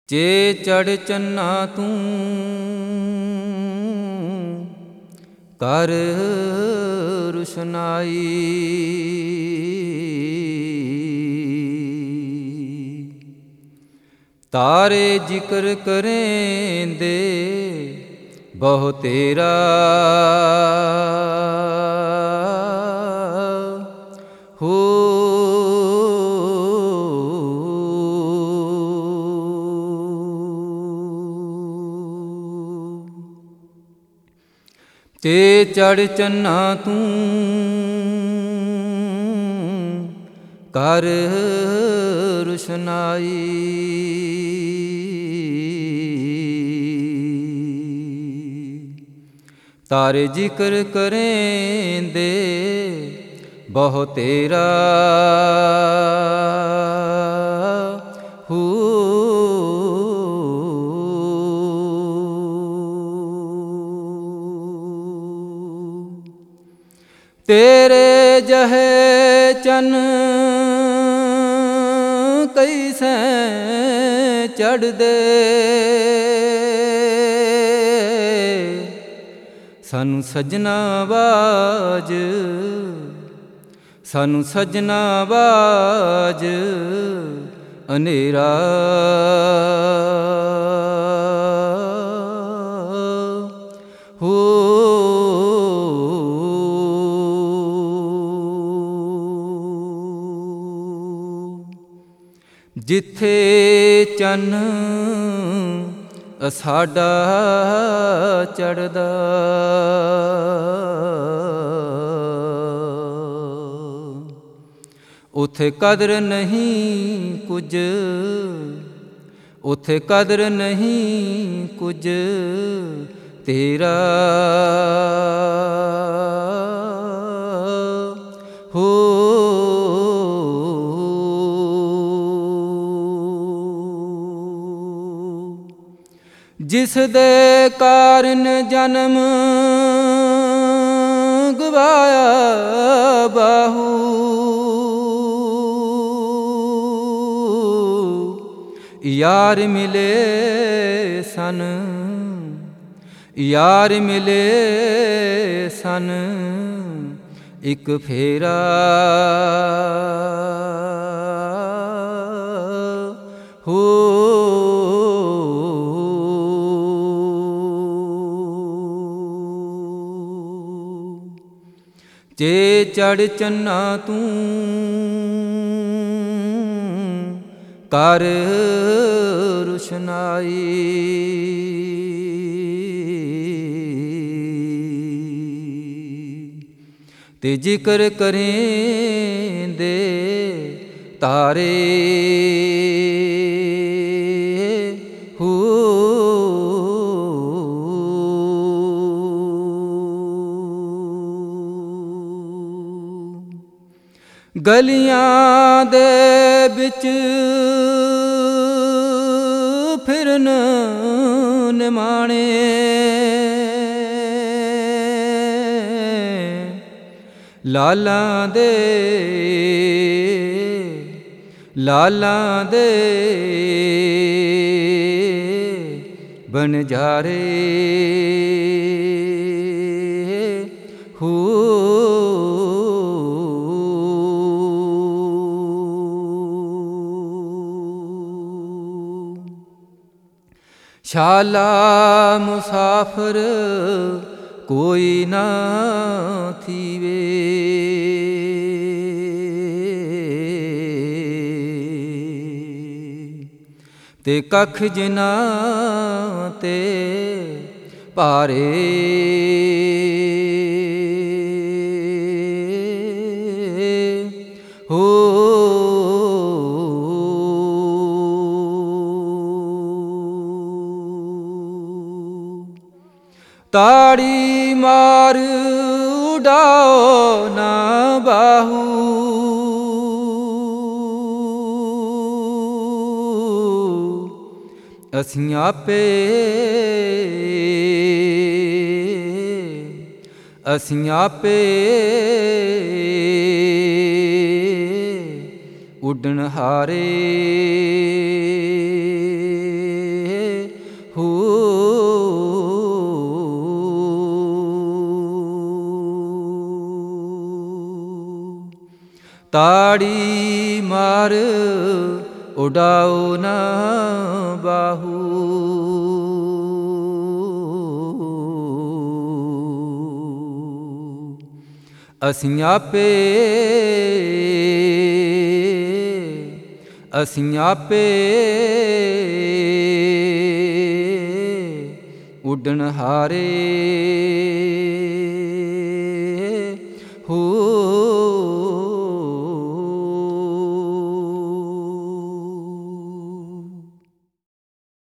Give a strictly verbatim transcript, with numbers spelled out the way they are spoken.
ਜੇ ਚੜ੍ਹ ਚੰਨਾ ਤੂੰ ਕਰ ਰੁਸ਼ਨਾਈ, ਤਾਰੇ ਜ਼ਿਕਰ ਕਰੇਂਦੇ ਬਹੁ ਤੇਰਾ। ਹੋ ਤੇ ਚੜ੍ਹ ਚੰਨਾ ਤੂੰ ਕਰ ਰੁਸ਼ਨਾਈ, ਤਾਰੇ ਜ਼ਿਕਰ ਕਰੇਂਦੇ ਬਹੁ ਤੇਰਾ। ਹੋ ਤੇਰੇ ਜਹੇ ਚੰਨ ਕੈਸੇ ਚੜ੍ਹਦੇ, ਸਾਨੂੰ ਸਜਣਾ ਬਾਜ ਸਾਨੂੰ ਸਜਣਾ ਬਾਜ ਹਨੇਰਾ। ਹੋ ਜਿੱਥੇ ਚੰਨ ਸਾਡਾ ਚੜ੍ਹਦਾ, ਉਥੇ ਕਦਰ ਨਹੀਂ ਕੁਝ, ਉਥੇ ਕਦਰ ਨਹੀਂ ਕੁਝ ਤੇਰਾ। ਹੋ ਜਿਸ ਦੇ ਕਾਰਨ ਜਨਮ ਗਵਾਇਆ ਬਾਹੂ, ਯਾਰ ਮਿਲੇ ਸਨ ਯਾਰ ਮਿਲੇ ਸਨ ਇੱਕ ਫੇਰਾ। ਹੋ ਜੇ ਚੜ੍ਹ ਚੰਨਾ ਤੂੰ ਕਰ ਰੁਸ਼ਨਾਈ, ਤੇ ਜ਼ਿਕਰ ਕਰੇਂਦੇ ਤਾਰੇ। ਹੋ ਗਲੀਆਂ ਦੇ ਵਿੱਚ ਫਿਰਨ ਨਿਮਾਣੇ, ਲਾਲਾਂ ਦੇ ਲਾਲਾਂ ਦੇ ਬਣਜਾਰੇ। ਹੋ ਸ਼ਾਲਾ ਮੁਸਾਫਰ ਕੋਈ ਨਾ ਥੀਵੇ, ਤੇ ਕੱਖ ਜਿਨ੍ਹਾਂ ਤੇ ਭਾਰੇ। ਹੋ ਤਾੜੀ ਮਾਰ ਉਡਾਓ ਨਾ ਬਾਹੂ, ਅਸੀਂ ਆਪੇ ਅਸੀਂ ਆਪੇ ਉੱਡਣ ਹਾਰੇ। ਤਾੜੀ ਮਾਰ ਉਡਾਓ ਨਾ ਬਾਹੂ। ਅਸੀਂ ਆਪੇ ਅਸੀਂ ਆਪੇ ਉੱਡਣ ਹਾਰੇ।